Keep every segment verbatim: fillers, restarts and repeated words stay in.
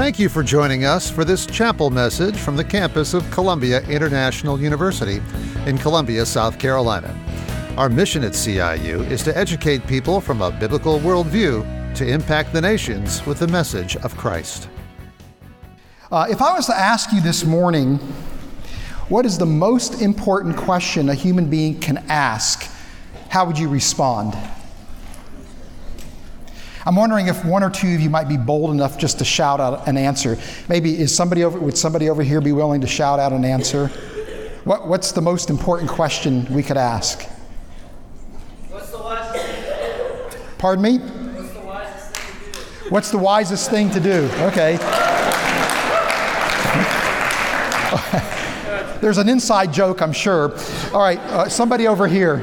Thank you for joining us for this chapel message from the campus of Columbia International University in Columbia, South Carolina. Our mission at C I U is to educate people from a biblical worldview to impact the nations with the message of Christ. Uh, if I was to ask you this morning, what is the most important question a human being can ask, how would you respond? I'm wondering if one or two of you might be bold enough just to shout out an answer. Maybe is somebody over, would somebody over here be willing to shout out an answer? What, what's the most important question we could ask? What's the wisest thing to do? Pardon me? What's the wisest thing to do? What's the wisest thing to do? Okay. There's an inside joke, I'm sure. All right, uh, somebody over here.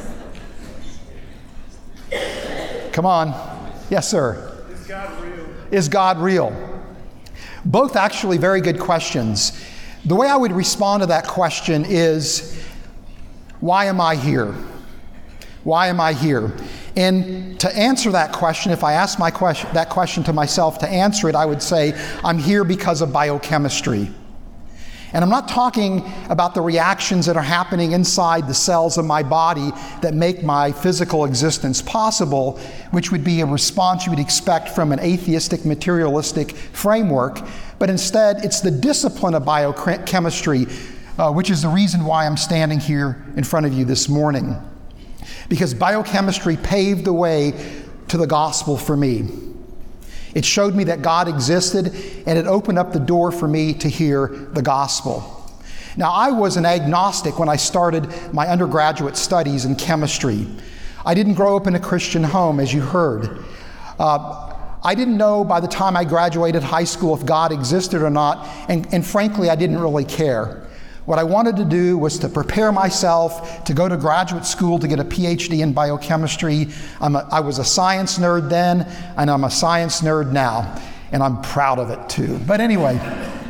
Come on. Yes, sir. Is God real? Is God real? Both actually very good questions. The way I would respond to that question is, why am I here? Why am I here? And to answer that question, if I ask my question, that question to myself, to answer it, I would say, I'm here because of biochemistry. And I'm not talking about the reactions that are happening inside the cells of my body that make my physical existence possible, which would be a response you would expect from an atheistic, materialistic framework. But instead, it's the discipline of biochemistry, uh, which is the reason why I'm standing here in front of you this morning. Because biochemistry paved the way to the gospel for me. It showed me that God existed, and it opened up the door for me to hear the gospel. Now, I was an agnostic when I started my undergraduate studies in chemistry. I didn't grow up in a Christian home, as you heard. Uh, I didn't know by the time I graduated high school if God existed or not, and, and frankly, I didn't really care. What I wanted to do was to prepare myself to go to graduate school to get a P H D in biochemistry. I'm a, I was a science nerd then, and I'm a science nerd now, and I'm proud of it too. But anyway,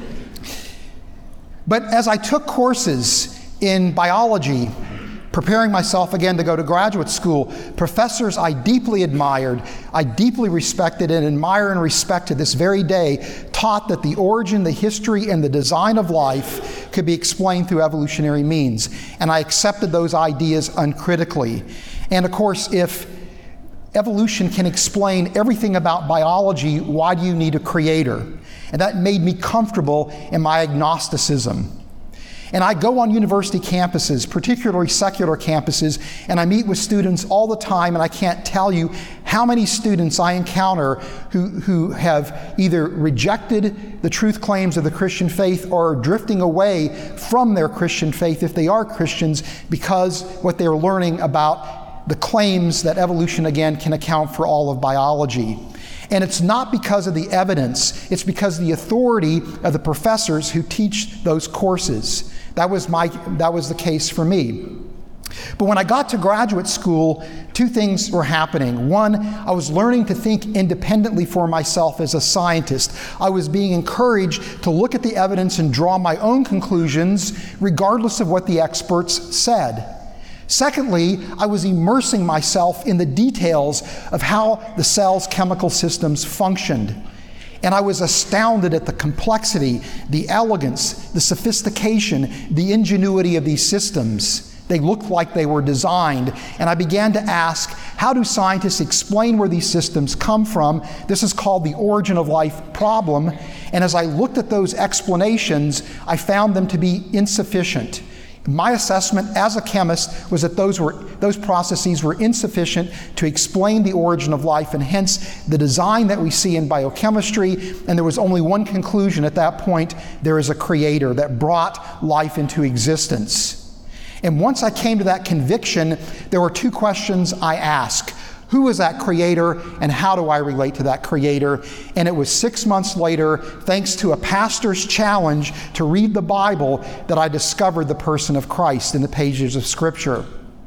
but as I took courses in biology, preparing myself again to go to graduate school, professors I deeply admired, I deeply respected and admire and respect to this very day, taught that the origin, the history, and the design of life could be explained through evolutionary means. And I accepted those ideas uncritically. And of course, if evolution can explain everything about biology, why do you need a creator? And that made me comfortable in my agnosticism. And I go on university campuses, particularly secular campuses, and I meet with students all the time, and I can't tell you how many students I encounter who, who have either rejected the truth claims of the Christian faith or are drifting away from their Christian faith if they are Christians because what they're learning about the claims that evolution, again, can account for all of biology. And it's not because of the evidence, it's because of the authority of the professors who teach those courses. That was my, that was the case for me. But when I got to graduate school, two things were happening. One, I was learning to think independently for myself as a scientist. I was being encouraged to look at the evidence and draw my own conclusions, regardless of what the experts said. Secondly, I was immersing myself in the details of how the cell's chemical systems functioned. And I was astounded at the complexity, the elegance, the sophistication, the ingenuity of these systems. They looked like they were designed. And I began to ask, how do scientists explain where these systems come from? This is called the origin of life problem. And as I looked at those explanations, I found them to be insufficient. My assessment as a chemist was that those were those processes were insufficient to explain the origin of life, and hence the design that we see in biochemistry. And there was only one conclusion at that point: there is a creator that brought life into existence. And once I came to that conviction, there were two questions I asked. Who is that creator, and how do I relate to that creator? And it was six months later, thanks to a pastor's challenge to read the Bible, that I discovered the person of Christ in the pages of Scripture.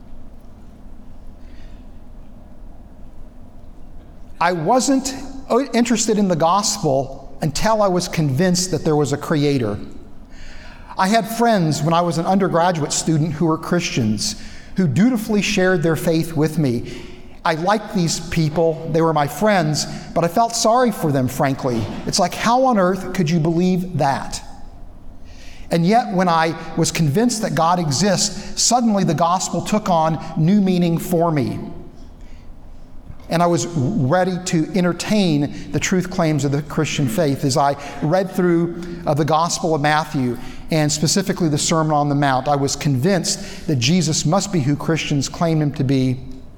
I wasn't interested in the gospel until I was convinced that there was a creator. I had friends when I was an undergraduate student who were Christians, who dutifully shared their faith with me. I liked these people, they were my friends, but I felt sorry for them, frankly. It's like, how on earth could you believe that? And yet, when I was convinced that God exists, suddenly the gospel took on new meaning for me. And I was ready to entertain the truth claims of the Christian faith as I read through uh, the Gospel of Matthew, and specifically the Sermon on the Mount. I was convinced that Jesus must be who Christians claim him to be.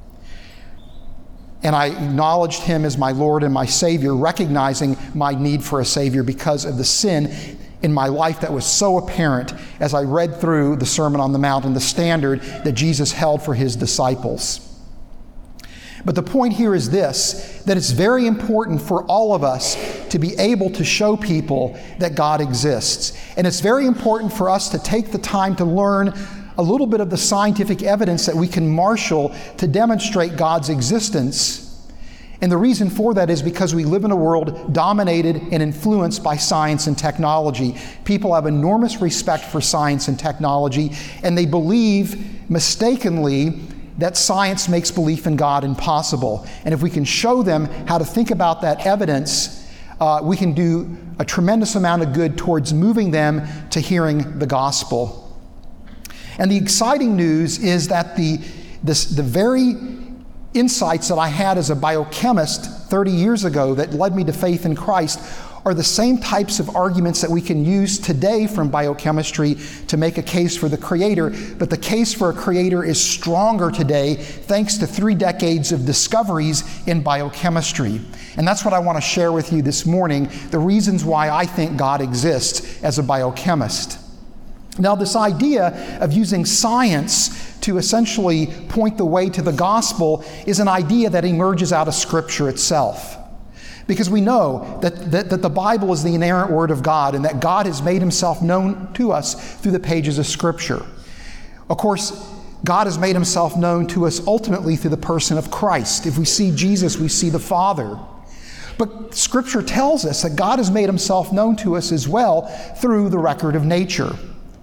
And I acknowledged him as my Lord and my Savior, recognizing my need for a Savior because of the sin in my life that was so apparent as I read through the Sermon on the Mount and the standard that Jesus held for his disciples. But the point here is this, that it's very important for all of us to be able to show people that God exists. And it's very important for us to take the time to learn a little bit of the scientific evidence that we can marshal to demonstrate God's existence. And the reason for that is because we live in a world dominated and influenced by science and technology. People have enormous respect for science and technology, and they believe mistakenly that science makes belief in God impossible. And if we can show them how to think about that evidence, uh, we can do a tremendous amount of good towards moving them to hearing the gospel. And the exciting news is that the, this, the very insights that I had as a biochemist thirty years ago that led me to faith in Christ are the same types of arguments that we can use today from biochemistry to make a case for the Creator, but the case for a Creator is stronger today thanks to three decades of discoveries in biochemistry. And that's what I want to share with you this morning, the reasons why I think God exists as a biochemist. Now, this idea of using science to essentially point the way to the gospel is an idea that emerges out of Scripture itself. Because we know that, that, that the Bible is the inerrant Word of God and that God has made himself known to us through the pages of Scripture. Of course, God has made himself known to us ultimately through the person of Christ. If we see Jesus, we see the Father. But Scripture tells us that God has made himself known to us as well through the record of nature.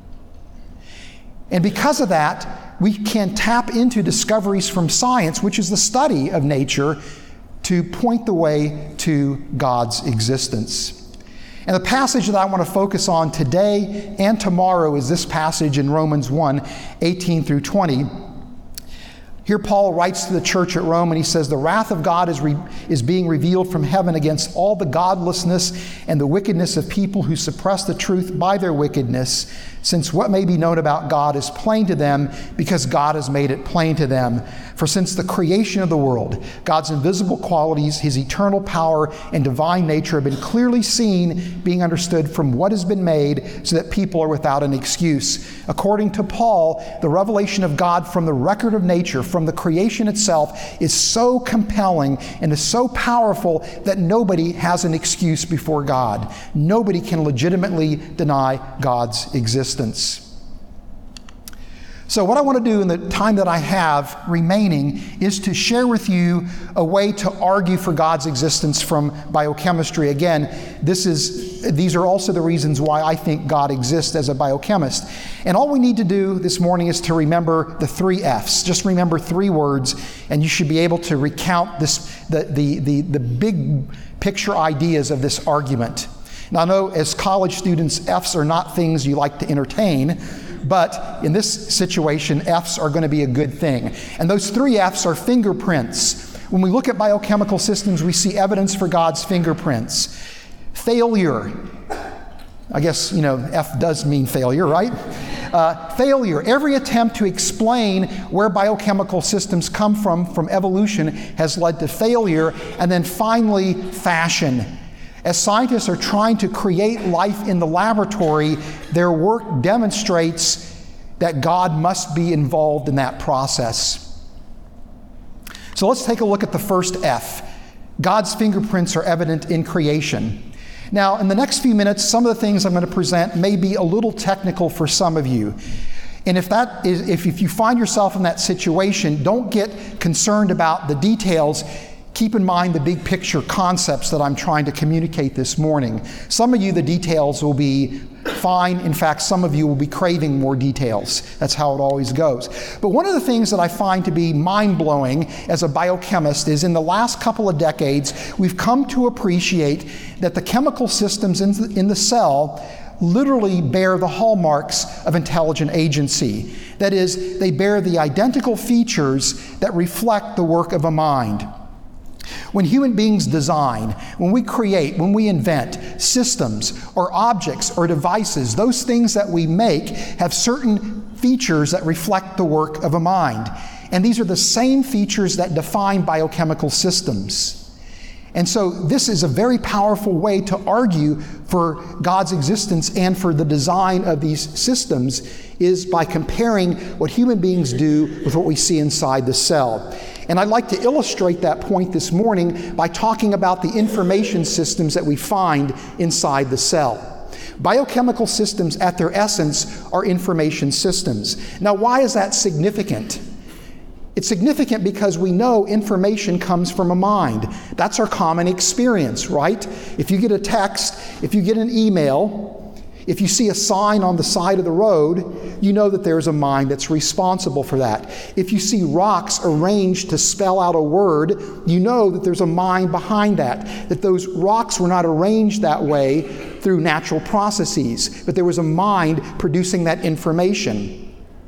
And because of that, we can tap into discoveries from science, which is the study of nature, to point the way to God's existence. And the passage that I want to focus on today and tomorrow is this passage in Romans one, eighteen through twenty. Here Paul writes to the church at Rome and he says, "The wrath of God is, re- is being revealed from heaven against all the godlessness and the wickedness of people who suppress the truth by their wickedness, since what may be known about God is plain to them because God has made it plain to them. For since the creation of the world, God's invisible qualities, his eternal power and divine nature have been clearly seen, being understood from what has been made, so that people are without an excuse." According to Paul, the revelation of God from the record of nature, from the creation itself, is so compelling and is so powerful that nobody has an excuse before God. Nobody can legitimately deny God's existence. So what I want to do in the time that I have remaining is to share with you a way to argue for God's existence from biochemistry. Again, this is, these are also the reasons why I think God exists as a biochemist. And all we need to do this morning is to remember the three F's. Just remember three words, and you should be able to recount this, the, the, the, the big picture ideas of this argument. Now, I know as college students, F's are not things you like to entertain, but in this situation, F's are going to be a good thing. And those three F's are fingerprints. When we look at biochemical systems, we see evidence for God's fingerprints. Failure. I guess, you know, F does mean failure, right? Uh, failure. Every attempt to explain where biochemical systems come from, from evolution, has led to failure. And then finally, fashion. As scientists are trying to create life in the laboratory, their work demonstrates that God must be involved in that process. So let's take a look at the first F. God's fingerprints are evident in creation. Now, in the next few minutes, some of the things I'm going to present may be a little technical for some of you. And if that is, if, if you find yourself in that situation, don't get concerned about the details. Keep in mind the big picture concepts that I'm trying to communicate this morning. Some of you, the details will be Fine. In fact, some of you will be craving more details. That's how it always goes. But one of the things that I find to be mind-blowing as a biochemist is in the last couple of decades, we've come to appreciate that the chemical systems in the, in the cell literally bear the hallmarks of intelligent agency. That is, they bear the identical features that reflect the work of a mind. When human beings design, when we create, when we invent systems or objects or devices, those things that we make have certain features that reflect the work of a mind. And these are the same features that define biochemical systems. And so this is a very powerful way to argue for God's existence and for the design of these systems, is by comparing what human beings do with what we see inside the cell. And I'd like to illustrate that point this morning by talking about the information systems that we find inside the cell. Biochemical systems at their essence are information systems. Now, why is that significant? It's significant because we know information comes from a mind. That's our common experience, right? If you get a text, if you get an email, if you see a sign on the side of the road, you know that there's a mind that's responsible for that. If you see rocks arranged to spell out a word, you know that there's a mind behind that, that those rocks were not arranged that way through natural processes, but there was a mind producing that information.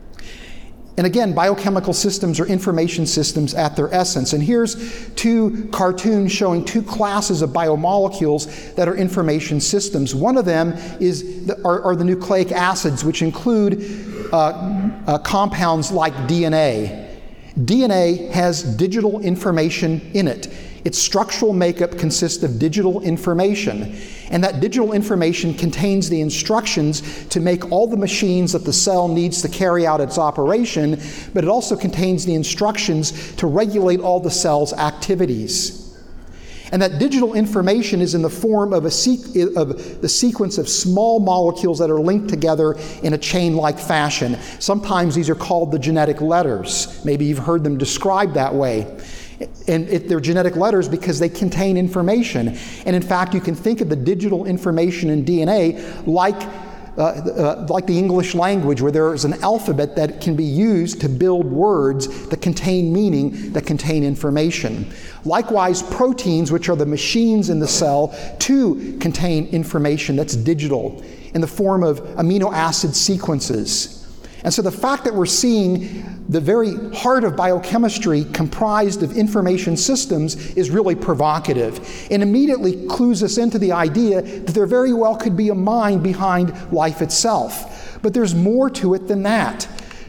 And again, biochemical systems are information systems at their essence. And here's two cartoons showing two classes of biomolecules that are information systems. One of them is the, are, are the nucleic acids, which include uh, uh, compounds like D N A. D N A has digital information in it. Its structural makeup consists of digital information, and that digital information contains the instructions to make all the machines that the cell needs to carry out its operation, but it also contains the instructions to regulate all the cell's activities. And that digital information is in the form of, a sequ- of the sequence of small molecules that are linked together in a chain-like fashion. Sometimes these are called the genetic letters. Maybe you've heard them described that way. And it, they're genetic letters because they contain information. And in fact, you can think of the digital information in D N A like, uh, uh, like the English language, where there is an alphabet that can be used to build words that contain meaning, that contain information. Likewise, proteins, which are the machines in the cell, too contain information that's digital in the form of amino acid sequences. And so the fact that we're seeing the very heart of biochemistry comprised of information systems is really provocative, and immediately clues us into the idea that there very well could be a mind behind life itself. But there's more to it than that.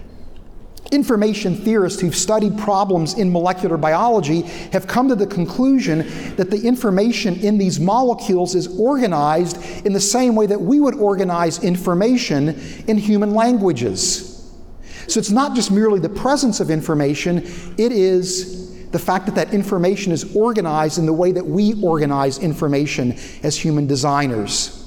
Information theorists who've studied problems in molecular biology have come to the conclusion that the information in these molecules is organized in the same way that we would organize information in human languages. So it's not just merely the presence of information, it is the fact that that information is organized in the way that we organize information as human designers.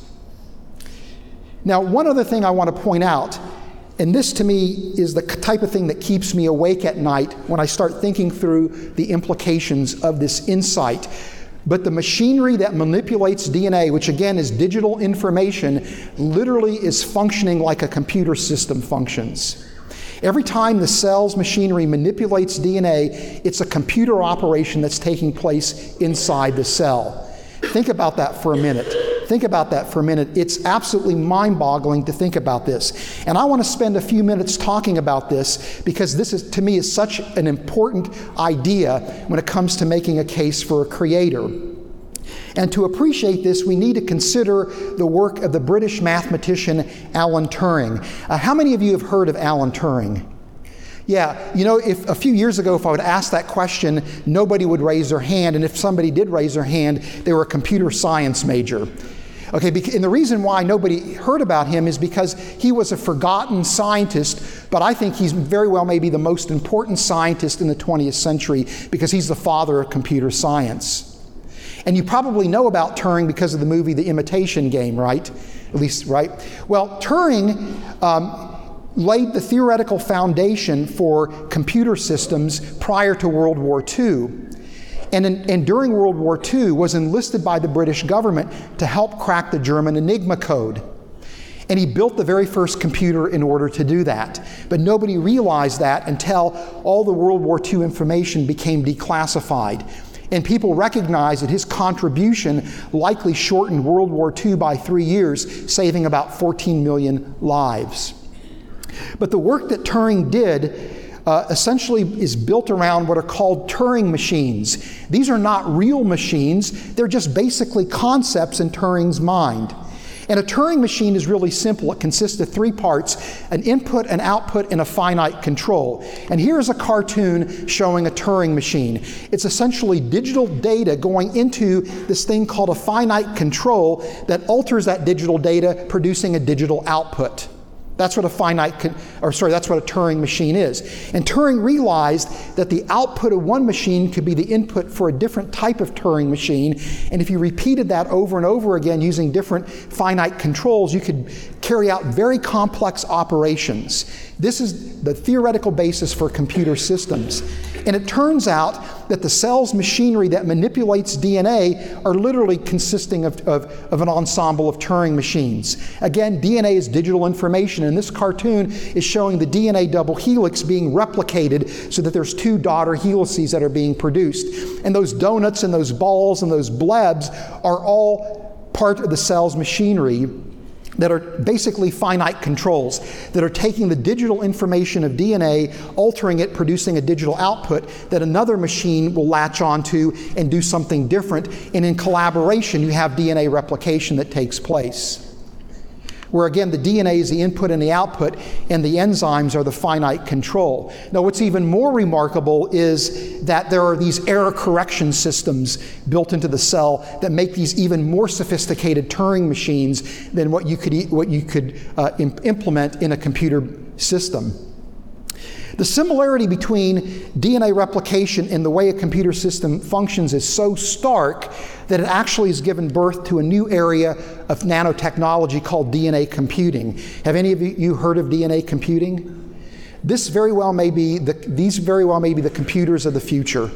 Now, one other thing I want to point out, and this to me is the type of thing that keeps me awake at night when I start thinking through the implications of this insight. But the machinery that manipulates D N A, which again is digital information, literally is functioning like a computer system functions. Every time the cell's machinery manipulates D N A, it's a computer operation that's taking place inside the cell. Think about that for a minute. Think about that for a minute. It's absolutely mind-boggling to think about this. And I want to spend a few minutes talking about this because this is, to me, is such an important idea when it comes to making a case for a creator. And to appreciate this, we need to consider the work of the British mathematician Alan Turing. Uh, how many of you have heard of Alan Turing? Yeah, you know, if a few years ago, if I would ask that question, nobody would raise their hand, and if somebody did raise their hand, they were a computer science major. Okay, and the reason why nobody heard about him is because he was a forgotten scientist, but I think he's very well maybe the most important scientist in the twentieth century because he's the father of computer science. And you probably know about Turing because of the movie The Imitation Game, right? At least, right? Well, Turing um, laid the theoretical foundation for computer systems prior to World War Two. And, in, and during World War Two was enlisted by the British government to help crack the German Enigma code. And he built the very first computer in order to do that. But nobody realized that until all the World War Two information became declassified. And people recognized that his contribution likely shortened World War Two by three years, saving about fourteen million lives. But the work that Turing did uh, essentially is built around what are called Turing machines. These are not real machines. They're just basically concepts in Turing's mind. And a Turing machine is really simple. It consists of three parts: an input, an output, and a finite control. And here's a cartoon showing a Turing machine. It's essentially digital data going into this thing called a finite control that alters that digital data, producing a digital output. That's what a finite, con- or sorry, that's what a Turing machine is. And Turing realized that the output of one machine could be the input for a different type of Turing machine. And if you repeated that over and over again using different finite controls, you could carry out very complex operations. This is the theoretical basis for computer systems. And it turns out that the cell's machinery that manipulates D N A are literally consisting of, of, of an ensemble of Turing machines. Again, D N A is digital information, and this cartoon is showing the D N A double helix being replicated so that there's two daughter helices that are being produced. And those donuts and those balls and those blebs are all part of the cell's machinery that are basically finite controls that are taking the digital information of D N A, altering it, producing a digital output that another machine will latch onto and do something different. And in collaboration, you have D N A replication that takes place, where again the D N A is the input and the output, and the enzymes are the finite control. Now what's even more remarkable is that there are these error correction systems built into the cell that make these even more sophisticated Turing machines than what you could, e- what you could uh, imp- implement in a computer system. The similarity between D N A replication and the way a computer system functions is so stark that it actually has given birth to a new area of nanotechnology called D N A computing. Have any of you heard of D N A computing? This very well may be the, these very well may be the computers of the future.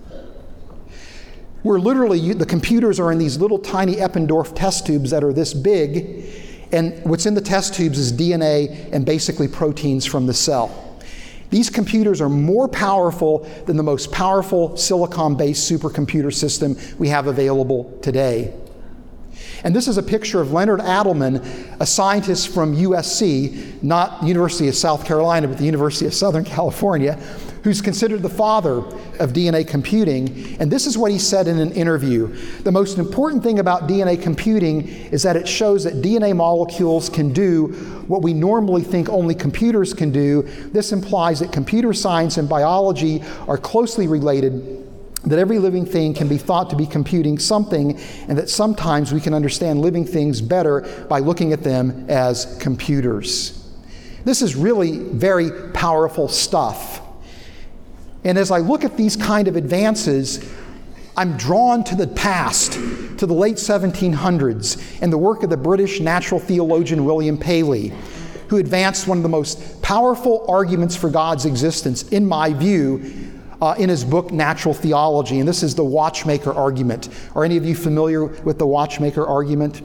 Where literally the computers are in these little tiny Eppendorf test tubes that are this big, and what's in the test tubes is D N A and basically proteins from the cell. These computers are more powerful than the most powerful silicon-based supercomputer system we have available today. And this is a picture of Leonard Adleman, a scientist from U S C, not University of South Carolina, but the University of Southern California, who's considered the father of D N A computing. And this is what he said in an interview. The most important thing about D N A computing is that it shows that D N A molecules can do what we normally think only computers can do. This implies that computer science and biology are closely related, that every living thing can be thought to be computing something, and that sometimes we can understand living things better by looking at them as computers. This is really very powerful stuff. And as I look at these kind of advances, I'm drawn to the past, to the late seventeen hundreds, and the work of the British natural theologian William Paley, who advanced one of the most powerful arguments for God's existence, in my view, Uh, in his book, Natural Theology, and this is the watchmaker argument. Are any of you familiar with the watchmaker argument?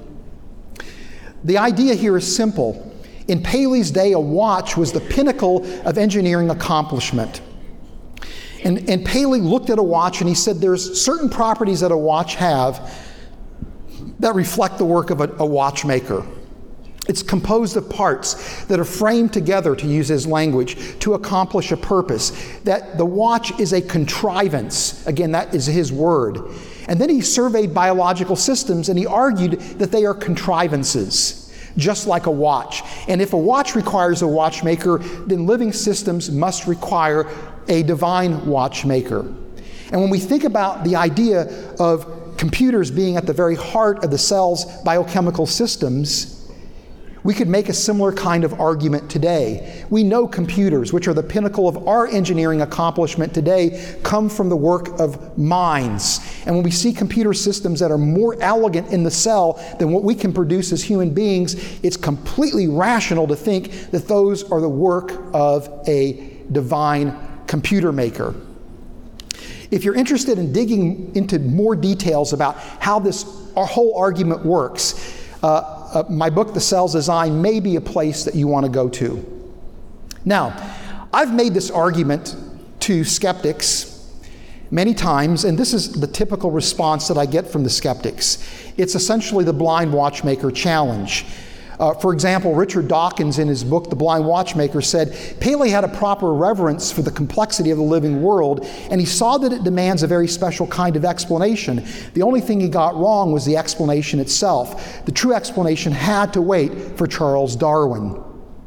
The idea here is simple. In Paley's day, a watch was the pinnacle of engineering accomplishment. And, and Paley looked at a watch and he said there's certain properties that a watch have that reflect the work of a, a watchmaker. It's composed of parts that are framed together, to use his language, to accomplish a purpose. That the watch is a contrivance. Again, that is his word. And then he surveyed biological systems and he argued that they are contrivances, just like a watch. And if a watch requires a watchmaker, then living systems must require a divine watchmaker. And when we think about the idea of computers being at the very heart of the cell's biochemical systems, we could make a similar kind of argument today. We know computers, which are the pinnacle of our engineering accomplishment today, come from the work of minds. And when we see computer systems that are more elegant in the cell than what we can produce as human beings, it's completely rational to think that those are the work of a divine computer maker. If you're interested in digging into more details about how this our whole argument works, uh, uh, my book, The Cell's Design, may be a place that you want to go to. Now, I've made this argument to skeptics many times, and this is the typical response that I get from the skeptics. It's essentially the blind watchmaker challenge. Uh, for example, Richard Dawkins, in his book, The Blind Watchmaker, said, Paley had a proper reverence for the complexity of the living world, and he saw that it demands a very special kind of explanation. The only thing he got wrong was the explanation itself. The true explanation had to wait for Charles Darwin.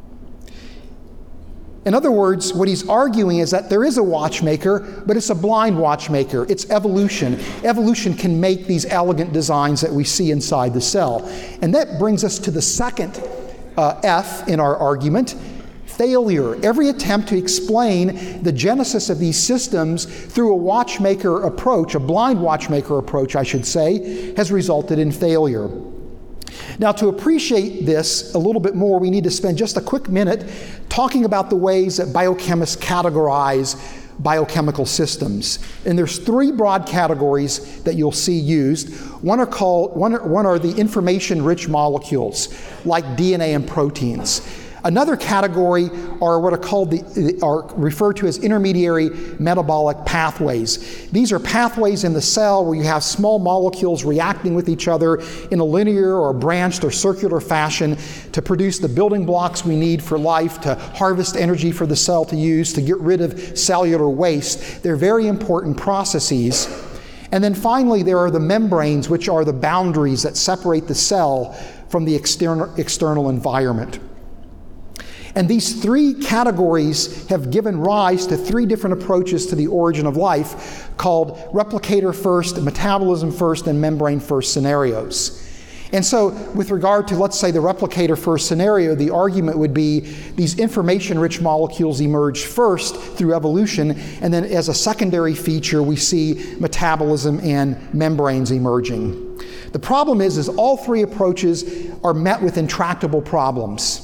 In other words, what he's arguing is that there is a watchmaker, but it's a blind watchmaker. It's evolution. Evolution can make these elegant designs that we see inside the cell. And that brings us to the second uh, F in our argument, failure. Every attempt to explain the genesis of these systems through a watchmaker approach, a blind watchmaker approach, I should say, has resulted in failure. Now, to appreciate this a little bit more, we need to spend just a quick minute talking about the ways that biochemists categorize biochemical systems. And there's three broad categories that you'll see used. One are called one are, one are the information-rich molecules, like D N A and proteins. Another category are what are called the are referred to as intermediary metabolic pathways. These are pathways in the cell where you have small molecules reacting with each other in a linear or branched or circular fashion to produce the building blocks we need for life, to harvest energy for the cell to use, to get rid of cellular waste. They're very important processes. And then finally, there are the membranes, which are the boundaries that separate the cell from the external, external environment. And these three categories have given rise to three different approaches to the origin of life called replicator first, metabolism first, and membrane first scenarios. And so with regard to, let's say, the replicator first scenario, the argument would be these information-rich molecules emerge first through evolution, and then as a secondary feature, we see metabolism and membranes emerging. The problem is, is all three approaches are met with intractable problems.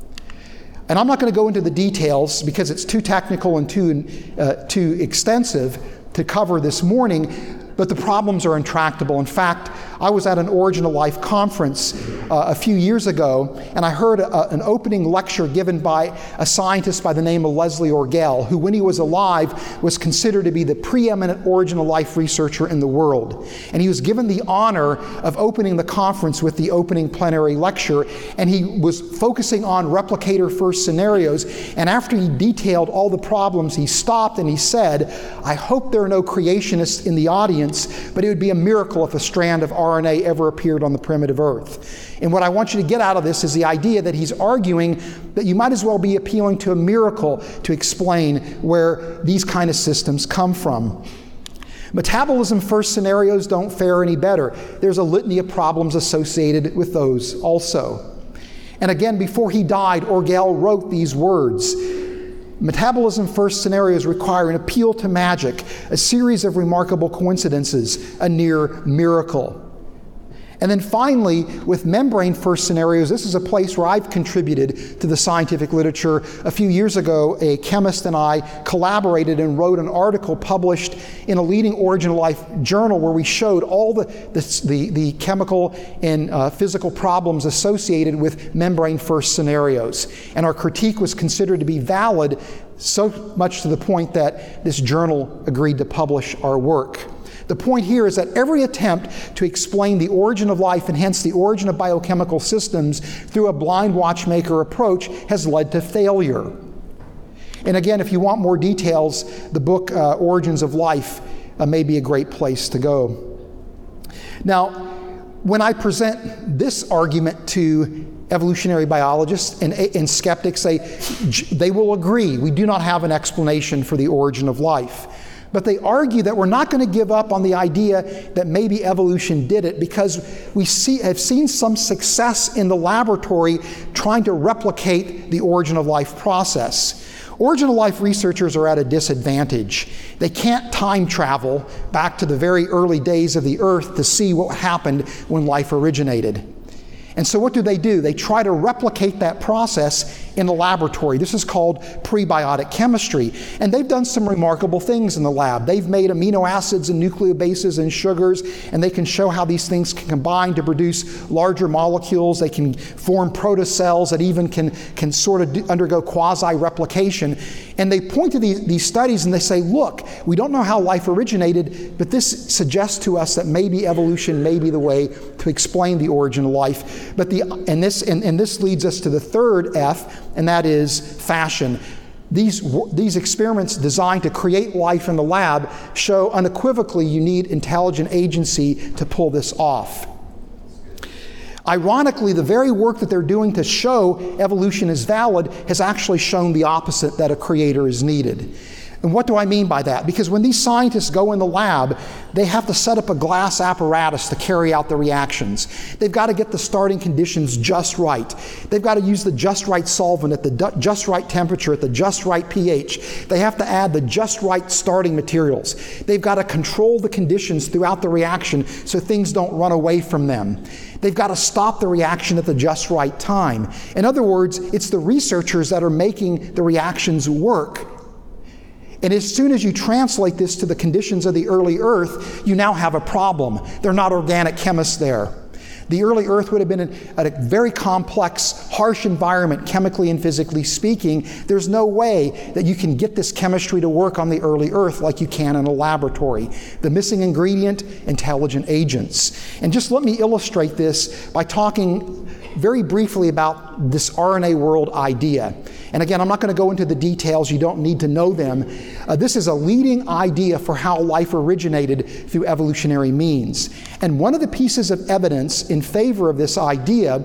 And I'm not going to go into the details because it's too technical and too, uh, too extensive to cover this morning, but the problems are intractable. In fact, I was at an Origin of Life conference uh, a few years ago, and I heard a, an opening lecture given by a scientist by the name of Leslie Orgel, who, when he was alive, was considered to be the preeminent Origin of Life researcher in the world. And he was given the honor of opening the conference with the opening plenary lecture, and he was focusing on replicator first scenarios. And after he detailed all the problems, he stopped and he said, I hope there are no creationists in the audience, but it would be a miracle if a strand of R N A ever appeared on the primitive Earth. And what I want you to get out of this is the idea that he's arguing that you might as well be appealing to a miracle to explain where these kind of systems come from. Metabolism first scenarios don't fare any better. There's a litany of problems associated with those also. And again, before he died, Orgel wrote these words: metabolism first scenarios require an appeal to magic, a series of remarkable coincidences, a near miracle. And then finally, with membrane first scenarios, this is a place where I've contributed to the scientific literature. A few years ago, a chemist and I collaborated and wrote an article published in a leading Origin of Life journal where we showed all the, the, the, the chemical and uh, physical problems associated with membrane first scenarios. And our critique was considered to be valid, so much to the point that this journal agreed to publish our work. The point here is that every attempt to explain the origin of life and hence the origin of biochemical systems through a blind watchmaker approach has led to failure. And again, if you want more details, the book uh, Origins of Life uh, may be a great place to go. Now, when I present this argument to evolutionary biologists and, and skeptics, they, they will agree we do not have an explanation for the origin of life. But they argue that we're not going to give up on the idea that maybe evolution did it because we see, have seen some success in the laboratory trying to replicate the origin of life process. Origin of life researchers are at a disadvantage. They can't time travel back to the very early days of the Earth to see what happened when life originated. And so what do they do? They try to replicate that process in the laboratory. This is called prebiotic chemistry. And they've done some remarkable things in the lab. They've made amino acids and nucleobases and sugars, and they can show how these things can combine to produce larger molecules. They can form protocells that even can, can sort of do, undergo quasi-replication. And they point to these, these studies and they say, look, we don't know how life originated, but this suggests to us that maybe evolution may be the way to explain the origin of life. But the and this and, and this leads us to the third F, and that is fashion. These, these experiments designed to create life in the lab show unequivocally you need intelligent agency to pull this off. Ironically, the very work that they're doing to show evolution is valid has actually shown the opposite, that a creator is needed. And what do I mean by that? Because when these scientists go in the lab, they have to set up a glass apparatus to carry out the reactions. They've got to get the starting conditions just right. They've got to use the just right solvent at the just right temperature, at the just right pH. They have to add the just right starting materials. They've got to control the conditions throughout the reaction so things don't run away from them. They've got to stop the reaction at the just right time. In other words, it's the researchers that are making the reactions work. And as soon as you translate this to the conditions of the early Earth, you now have a problem. They're not organic chemists there. The early Earth would have been a, a very complex, harsh environment, chemically and physically speaking. There's no way that you can get this chemistry to work on the early Earth like you can in a laboratory. The missing ingredient, intelligent agents. And just let me illustrate this by talking very briefly about this R N A world idea. And again, I'm not going to go into the details. You don't need to know them. Uh, this is a leading idea for how life originated through evolutionary means. And one of the pieces of evidence in favor of this idea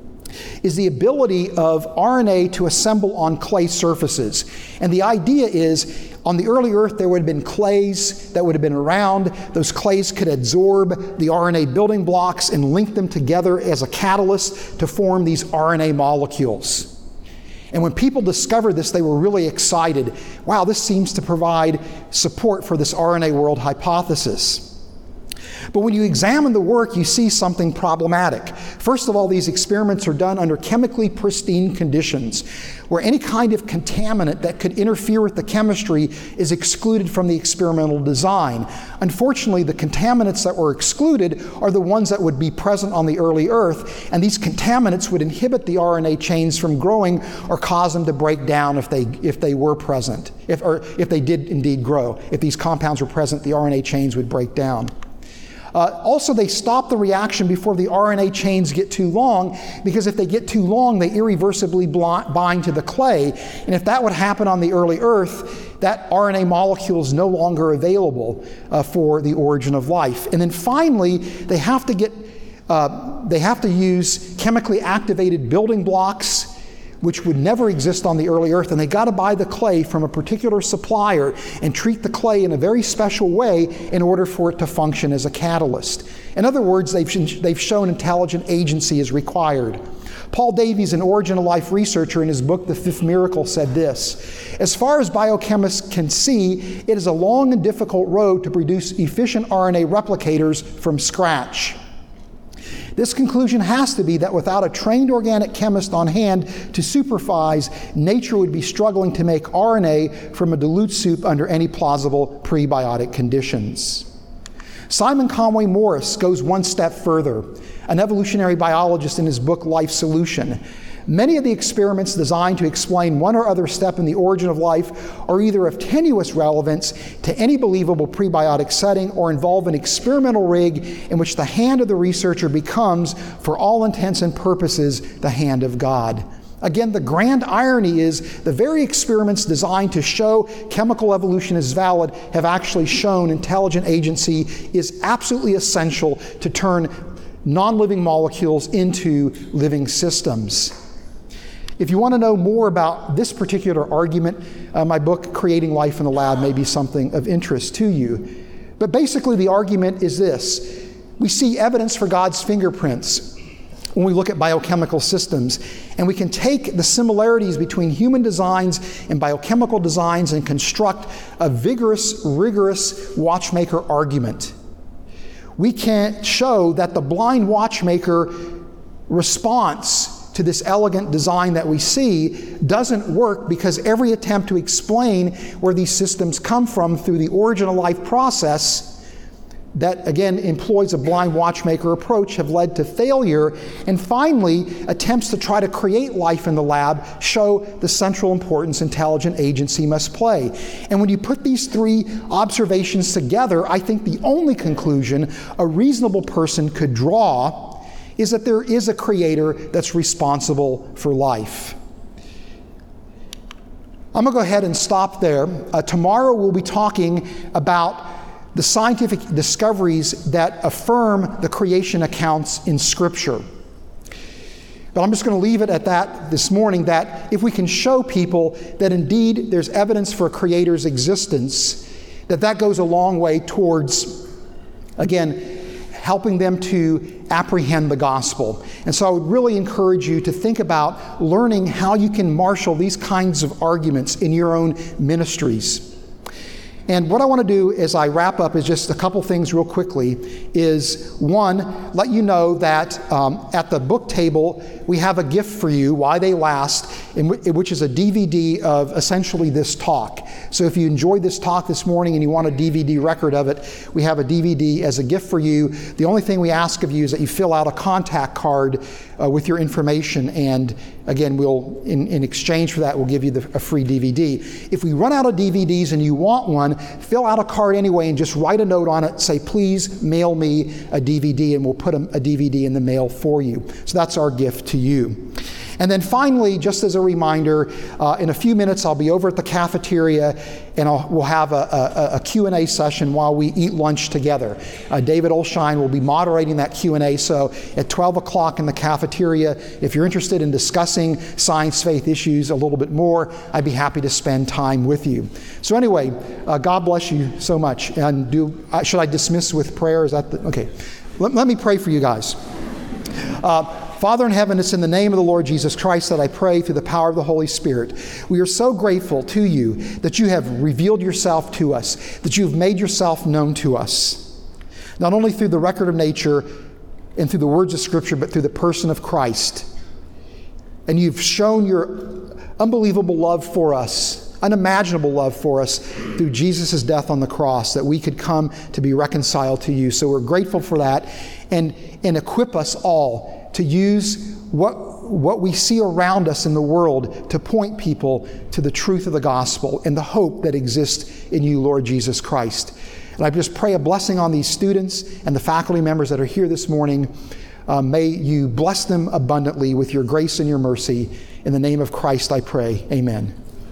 is the ability of R N A to assemble on clay surfaces. And the idea is, on the early Earth, there would have been clays that would have been around. Those clays could absorb the R N A building blocks and link them together as a catalyst to form these R N A molecules. And when people discovered this, they were really excited. Wow, this seems to provide support for this R N A world hypothesis. But when you examine the work, you see something problematic. First of all, these experiments are done under chemically pristine conditions, where any kind of contaminant that could interfere with the chemistry is excluded from the experimental design. Unfortunately, the contaminants that were excluded are the ones that would be present on the early Earth, and these contaminants would inhibit the R N A chains from growing or cause them to break down if they, if they were present, if, or if they did indeed grow. If these compounds were present, the R N A chains would break down. Uh, also, they stop the reaction before the R N A chains get too long, because if they get too long, they irreversibly bind to the clay. And if that would happen on the early Earth, that R N A molecule is no longer available uh, for the origin of life. And then finally, they have to get, uh, they have to use chemically activated building blocks, which would never exist on the early Earth, and they got to buy the clay from a particular supplier and treat the clay in a very special way in order for it to function as a catalyst. In other words, they've, they've shown intelligent agency is required. Paul Davies, an origin of life researcher, in his book, The Fifth Miracle, said this: as far as biochemists can see, it is a long and difficult road to produce efficient R N A replicators from scratch. This conclusion has to be that without a trained organic chemist on hand to supervise, nature would be struggling to make R N A from a dilute soup under any plausible prebiotic conditions. Simon Conway Morris goes one step further, an evolutionary biologist, in his book Life Solution. Many of the experiments designed to explain one or other step in the origin of life are either of tenuous relevance to any believable prebiotic setting or involve an experimental rig in which the hand of the researcher becomes, for all intents and purposes, the hand of God. Again, the grand irony is the very experiments designed to show chemical evolution is valid have actually shown intelligent agency is absolutely essential to turn non-living molecules into living systems. If you want to know more about this particular argument, uh, my book, Creating Life in the Lab, may be something of interest to you. But basically the argument is this: we see evidence for God's fingerprints when we look at biochemical systems, and we can take the similarities between human designs and biochemical designs and construct a vigorous, rigorous watchmaker argument. We can show that the blind watchmaker response to this elegant design that we see doesn't work, because every attempt to explain where these systems come from through the origin of life process that, again, employs a blind watchmaker approach have led to failure. And finally, attempts to try to create life in the lab show the central importance intelligent agency must play. And when you put these three observations together, I think the only conclusion a reasonable person could draw is that there is a creator that's responsible for life. I'm going to go ahead and stop there. Uh, tomorrow we'll be talking about the scientific discoveries that affirm the creation accounts in Scripture. But I'm just going to leave it at that this morning, that if we can show people that indeed there's evidence for a creator's existence, that that goes a long way towards, again, helping them to apprehend the gospel. And so I would really encourage you to think about learning how you can marshal these kinds of arguments in your own ministries. And what I want to do as I wrap up is just a couple things real quickly. Is one, let you know that um, at the book table we have a gift for you, Why They Last, in w- which is a D V D of essentially this talk. So if you enjoyed this talk this morning and you want a D V D record of it, we have a D V D as a gift for you. The only thing we ask of you is that you fill out a contact card uh, with your information, and again, we'll in, in exchange for that, we'll give you the, a free D V D. If we run out of D V Ds and you want one, fill out a card anyway and just write a note on it. Say, please mail me a D V D, and we'll put a, a D V D in the mail for you. So that's our gift to you. And then finally, just as a reminder, uh, in a few minutes I'll be over at the cafeteria, and I'll, we'll have a, a, a Q and A session while we eat lunch together. Uh, David Olshine will be moderating that Q and A, so at twelve o'clock in the cafeteria, if you're interested in discussing science faith issues a little bit more, I'd be happy to spend time with you. So anyway, uh, God bless you so much. And do uh, should I dismiss with prayer? Is that the, okay? Let, let me pray for you guys. Uh, Father in heaven, it's in the name of the Lord Jesus Christ that I pray through the power of the Holy Spirit. We are so grateful to you that you have revealed yourself to us, that you have made yourself known to us, not only through the record of nature and through the words of Scripture, but through the person of Christ. And you've shown your unbelievable love for us, unimaginable love for us through Jesus' death on the cross, that we could come to be reconciled to you. So we're grateful for that, and, and equip us all to use what, what we see around us in the world to point people to the truth of the gospel and the hope that exists in you, Lord Jesus Christ. And I just pray a blessing on these students and the faculty members that are here this morning. Uh, may you bless them abundantly with your grace and your mercy. In the name of Christ I pray. Amen.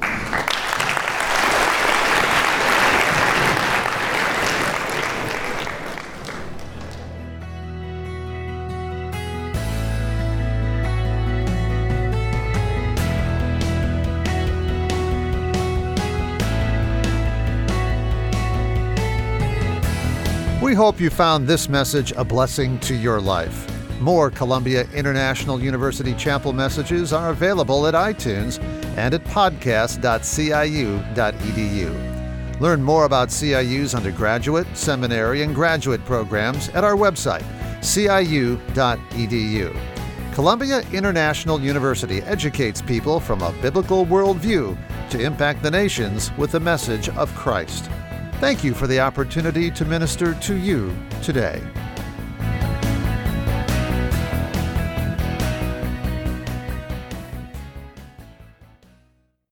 We hope you found this message a blessing to your life. More Columbia International University Chapel messages are available at iTunes and at podcast dot c i u dot e d u. Learn more about C I U's undergraduate, seminary, and graduate programs at our website, c i u dot e d u. Columbia International University educates people from a biblical worldview to impact the nations with the message of Christ. Thank you for the opportunity to minister to you today.